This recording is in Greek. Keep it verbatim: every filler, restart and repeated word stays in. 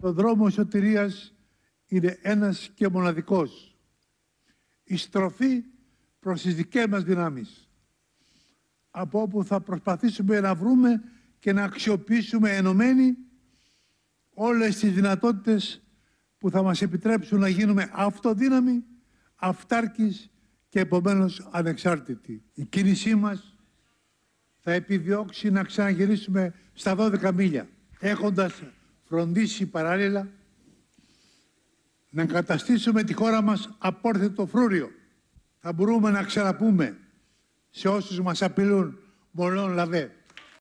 Ο δρόμος σωτηρίας είναι ένας και μοναδικός. Η στροφή προς τις δικές μας δυνάμεις. Από όπου θα προσπαθήσουμε να βρούμε και να αξιοποιήσουμε ενωμένοι όλες τις δυνατότητες που θα μας επιτρέψουν να γίνουμε αυτοδύναμοι, αυτάρκης και επομένως ανεξάρτητοι. Η κίνησή μας θα επιδιώξει να ξαναγυρίσουμε στα δώδεκα μίλια, έχοντας φροντίσει παράλληλα να καταστήσουμε τη χώρα μας απόρθετο φρούριο. Θα μπορούμε να ξαναπούμε σε όσους μας απειλούν μολόν λαβέ.